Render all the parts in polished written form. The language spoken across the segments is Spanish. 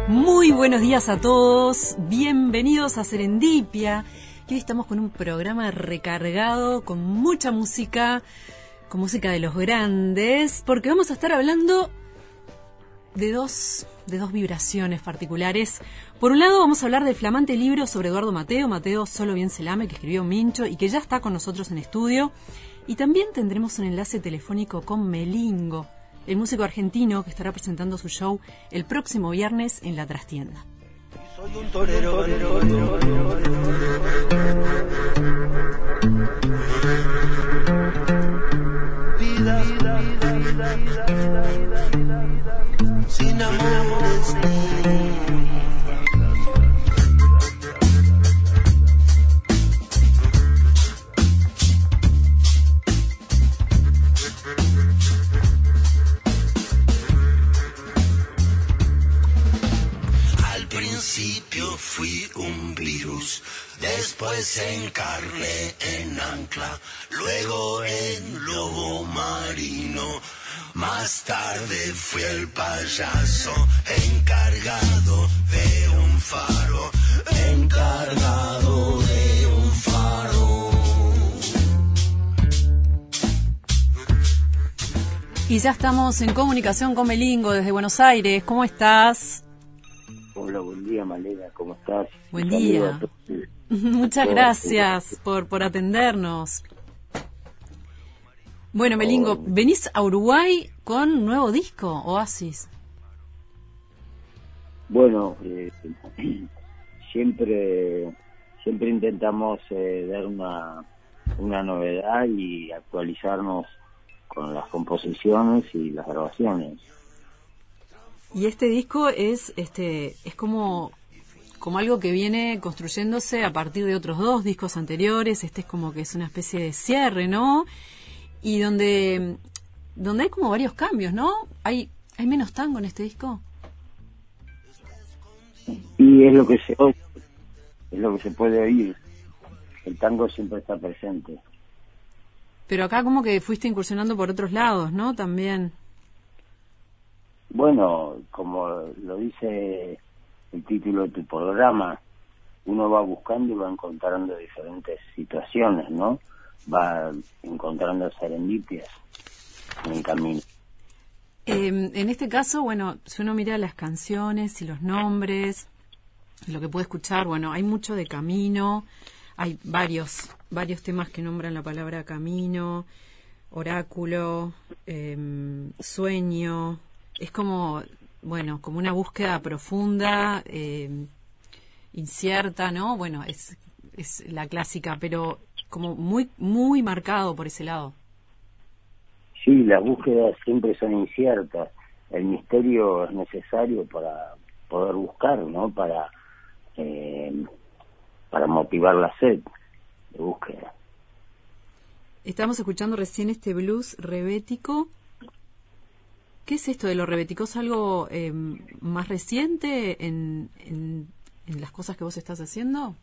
Muy buenos días a todos, bienvenidos a Serendipia. Y hoy estamos con un programa recargado, con mucha música, con música de los grandes, porque vamos a estar hablando de dos vibraciones particulares. Por un lado vamos a hablar del flamante libro sobre Eduardo Mateo, Solo bien se lame, que escribió Mincho y que ya está con nosotros en estudio. Y también tendremos un enlace telefónico con Melingo, el músico argentino que estará presentando su show el próximo viernes en La Trastienda. Soy un torero. Vida, sin amores. Al principio fui un virus, después encarné en ancla, luego en lobo marino, más tarde fui el payaso encargado de un faro, encargado de un faro. Y ya estamos en comunicación con Melingo desde Buenos Aires. ¿Cómo estás? Hola, buen día, Malena, ¿cómo estás? Buen día. Muchas gracias por atendernos. Bueno, Melingo, venís a Uruguay con un nuevo disco, Oasis. Bueno, siempre intentamos dar una novedad y actualizarnos con las composiciones y las grabaciones. Y este disco es como algo que viene construyéndose a partir de otros dos discos anteriores. Este es como que es una especie de cierre, ¿no? Y donde hay como varios cambios, ¿no? ¿Hay menos tango en este disco? Y es lo que se oye, es lo que se puede oír. El tango siempre está presente. Pero acá como que fuiste incursionando por otros lados, ¿no? También. Bueno, como lo dice el título de tu programa, uno va buscando y va encontrando diferentes situaciones, ¿no? Va encontrando serendipias en el camino. En este caso, bueno, si uno mira las canciones y los nombres, lo que puede escuchar, bueno, hay mucho de camino, hay varios temas que nombran la palabra camino, oráculo, sueño. Es como, bueno, como una búsqueda profunda, incierta, ¿no? Bueno, es la clásica, pero como muy, muy marcado por ese lado. Sí, las búsquedas siempre son inciertas. El misterio es necesario para poder buscar, ¿no? Para motivar la sed de búsqueda. Estamos escuchando recién este blues rebético. ¿Qué es esto de lo rebético? ¿Es algo más reciente en las cosas que vos estás haciendo?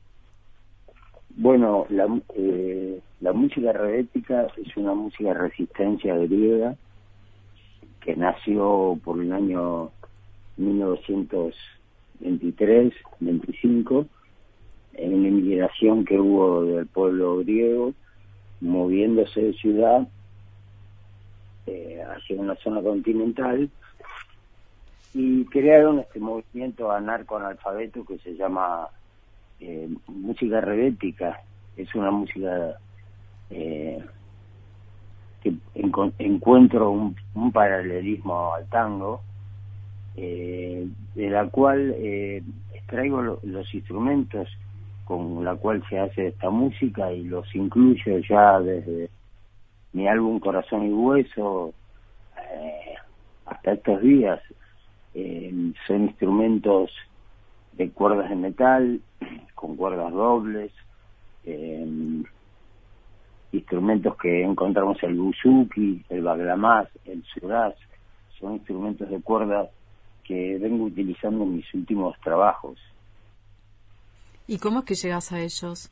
Bueno, la música rebética es una música de resistencia griega que nació por el año 1923-25 en una inmigración que hubo del pueblo griego moviéndose de ciudad hacia una zona continental y crearon este movimiento anarco-analfabeto que se llama música rebética. Es una música que encuentro un paralelismo al tango, de la cual extraigo los instrumentos con la cual se hace esta música y los incluyo ya desde mi álbum Corazón y Hueso hasta estos días. Son instrumentos de cuerdas de metal con cuerdas dobles, instrumentos que encontramos el buzuki, el baglamás, el suraz. Son instrumentos de cuerda que vengo utilizando en mis últimos trabajos. ¿Y cómo es que llegas a ellos?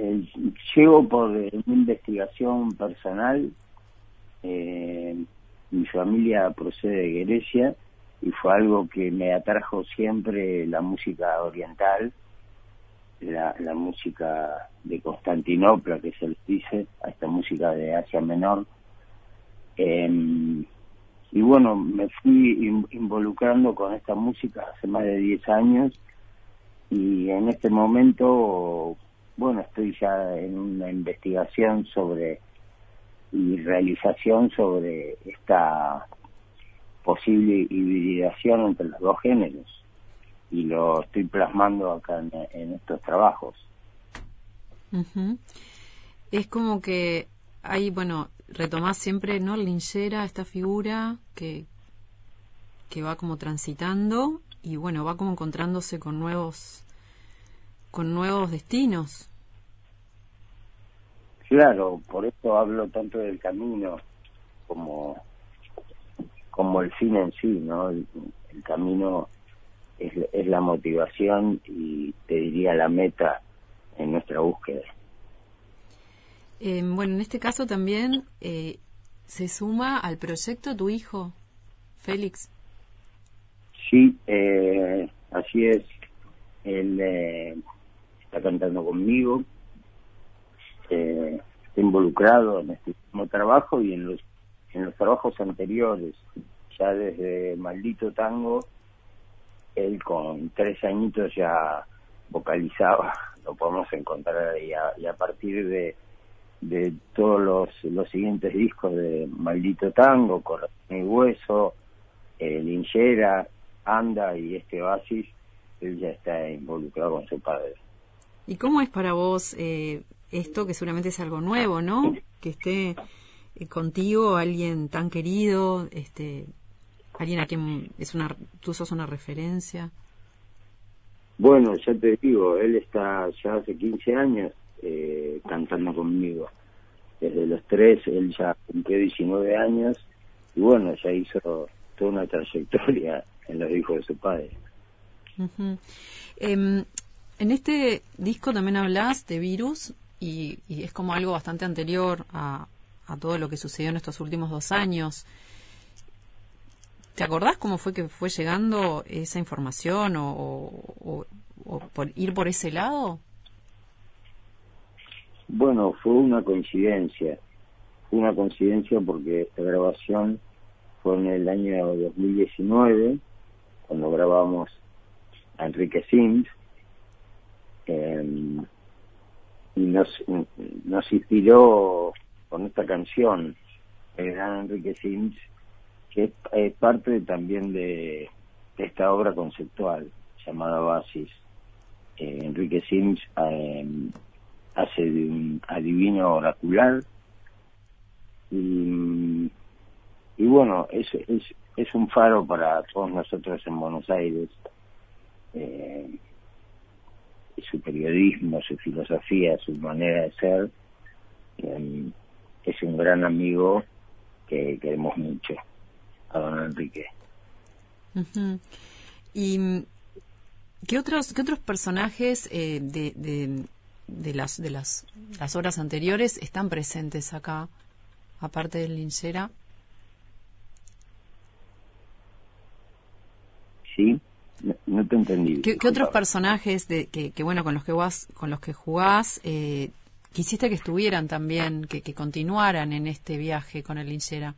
Llego por una investigación personal, me mi familia procede de Grecia y fue algo que me atrajo siempre, la música oriental, la música de Constantinopla, que se les dice, a esta música de Asia Menor. Y bueno, me fui involucrando con esta música hace más de 10 años y en este momento, bueno, estoy ya en una investigación y realización sobre esta posible hibridación entre los dos géneros y lo estoy plasmando acá en estos trabajos. Uh-huh. Es como que hay, bueno, retomás siempre, ¿no?, Linchera, esta figura que va como transitando y bueno, va como encontrándose con nuevos destinos. Claro, por eso hablo tanto del camino como el fin en sí, ¿no? El camino es la motivación y te diría la meta en nuestra búsqueda. Bueno, en este caso también se suma al proyecto tu hijo, Félix. Sí, así es. Él está cantando conmigo, está involucrado en este mismo trabajo y en los trabajos anteriores. Ya desde Maldito Tango, él con 3 añitos ya vocalizaba, lo podemos encontrar ahí, y a partir de todos los siguientes discos de Maldito Tango, Corazón y Hueso, Linchera, Anda y este Oasis, él ya está involucrado con su padre. ¿Y cómo es para vos esto, que seguramente es algo nuevo, ¿no? Que esté contigo alguien tan querido, alguien a quien tú sos una referencia? Bueno, ya te digo, él está ya hace 15 años cantando conmigo. Desde los 3, él ya cumplió 19 años y bueno, ya hizo toda una trayectoria en los hijos de su padre. Uh-huh. En este disco también hablas de Virus y es como algo bastante anterior a todo lo que sucedió en estos últimos 2 años. ¿Te acordás cómo fue que fue llegando esa información o por ir por ese lado? Bueno, fue una coincidencia porque esta grabación fue en el año 2019, cuando grabamos a Enrique Sims, y nos inspiró con esta canción, el gran Enrique Sims, que es parte también de esta obra conceptual llamada Oasis. Enrique Sims hace de un adivino oracular y bueno, es un faro para todos nosotros en Buenos Aires. Su periodismo, su filosofía, su manera de ser, es un gran amigo que queremos mucho, a don Enrique. Uh-huh. ¿Y qué otros personajes de las obras anteriores están presentes acá, aparte de Linchera? Sí, no te entendí. ¿Qué otros personajes que bueno, con los que jugás quisiste que estuvieran también, que continuaran en este viaje con el Linchera?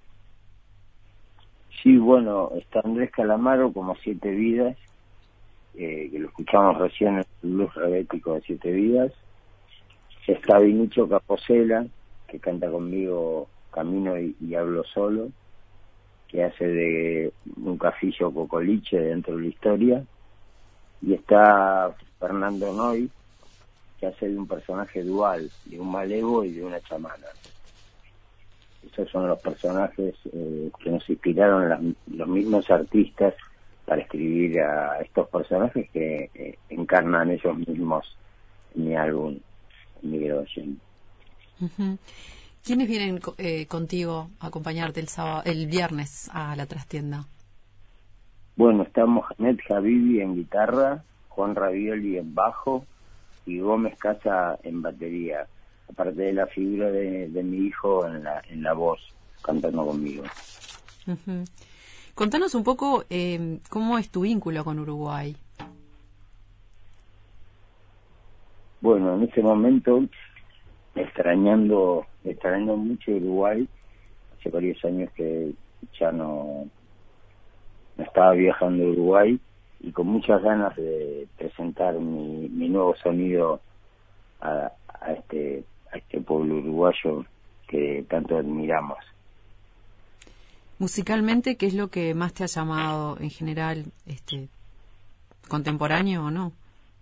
Sí, bueno, está Andrés Calamaro como 7 vidas, que lo escuchamos recién en el blues rebético de 7 vidas. Está Vinicio Caposela, que canta conmigo Camino y Hablo Solo, que hace de un cafillo cocoliche dentro de la historia. Y está Fernando Noy, que hace de un personaje dual, de un malevo y de una chamana. Esos son los personajes que nos inspiraron los mismos artistas para escribir a estos personajes que encarnan ellos mismos en mi álbum, en mi grabación. Uh-huh. ¿Quiénes vienen contigo a acompañarte el viernes a la trastienda? Bueno, estamos Janet Javivi en guitarra, Juan Ravioli en bajo y Gómez Casa en batería, aparte de la figura de mi hijo en la voz, cantando conmigo. Uh-huh. Contanos un poco cómo es tu vínculo con Uruguay. Bueno, en este momento, extrañando mucho Uruguay. Hace varios años que ya no estaba viajando a Uruguay, y con muchas ganas de presentar mi nuevo sonido a este pueblo uruguayo que tanto admiramos. Musicalmente, ¿qué es lo que más te ha llamado en general, contemporáneo o no?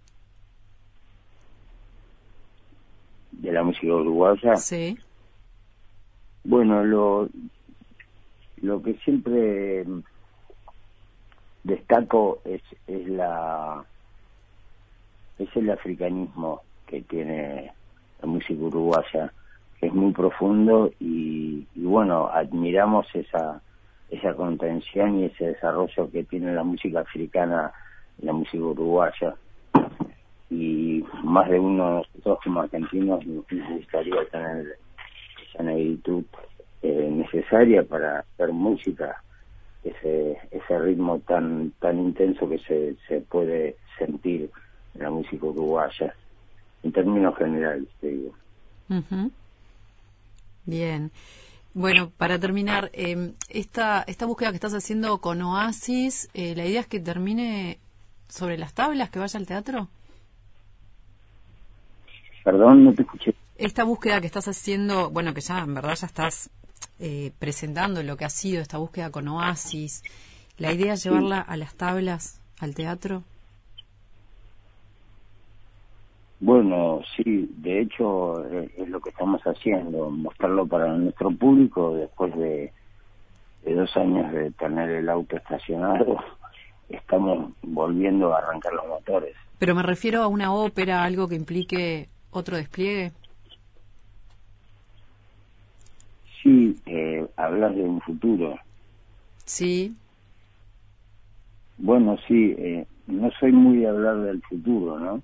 De la música uruguaya. Sí. Bueno, lo que siempre destaco es el africanismo que tiene la música uruguaya, que es muy profundo, y bueno, admiramos esa contención y ese desarrollo que tiene la música africana y la música uruguaya. Y más de uno de nosotros como argentinos nos gustaría tener esa negritud necesaria para hacer música, ese ritmo tan intenso que se puede sentir en la música uruguaya, en términos generales, te digo. Uh-huh. Bien. Bueno, para terminar, esta búsqueda que estás haciendo con Oasis, ¿la idea es que termine sobre las tablas, que vaya al teatro? Perdón, no te escuché. Esta búsqueda que estás haciendo, bueno, que ya en verdad ya estás presentando lo que ha sido esta búsqueda con Oasis, ¿la idea es llevarla a las tablas, al teatro? Bueno, sí, de hecho es lo que estamos haciendo, mostrarlo para nuestro público después de 2 años de tener el auto estacionado. Estamos volviendo a arrancar los motores. Pero me refiero a una ópera, algo que implique otro despliegue. Sí, hablas de un futuro. Sí. Bueno, sí, no soy muy de hablar del futuro, ¿no?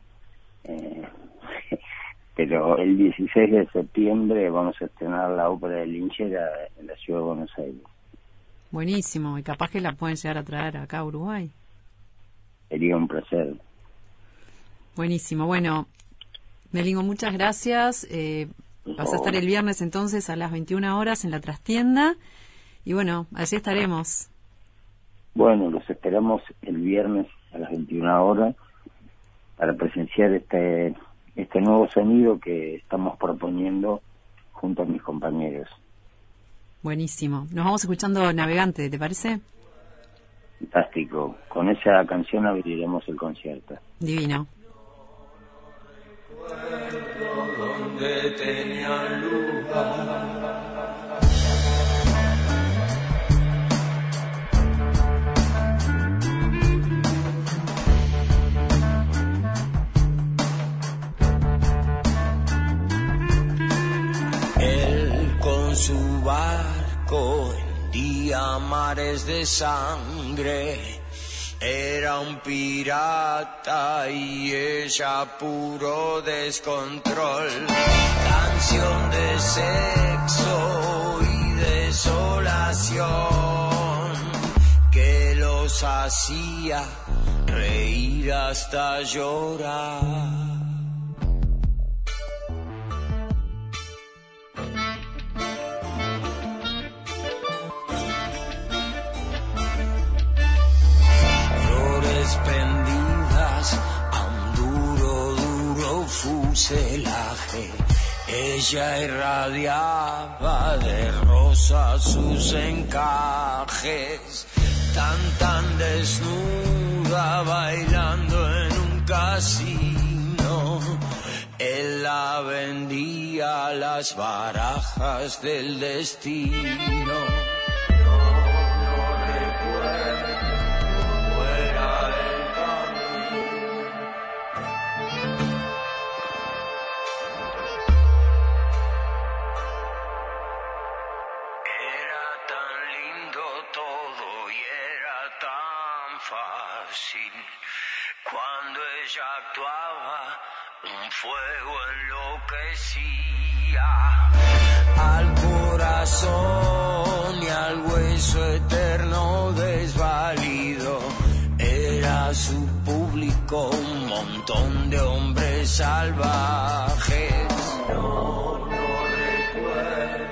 Pero el 16 de septiembre vamos a estrenar la ópera de Linchera en la ciudad de Buenos Aires. Buenísimo, y capaz que la pueden llegar a traer acá a Uruguay. Sería un placer. Buenísimo, bueno, Melingo, muchas gracias. Vas a estar el viernes entonces a las 21 horas en la trastienda, y bueno, allí estaremos. Bueno, los esperamos el viernes a las 21 horas para presenciar este nuevo sonido que estamos proponiendo junto a mis compañeros. Buenísimo. Nos vamos escuchando Navegante, ¿te parece? Fantástico. Con esa canción abriremos el concierto. Divino. Donde tenía lugar. Él con su barco hendía mares de sangre. Era un pirata y ella puro descontrol. Canción de sexo y desolación que los hacía reír hasta llorar. Prendidas a un duro fuselaje, ella irradiaba de rosa sus encajes, tan desnuda bailando en un casino. Él la vendía a las barajas del destino. Cuando ella actuaba, un fuego enloquecía. al corazón y al hueso eterno desvalido. Era su público un montón de hombres salvajes. No recuerdo.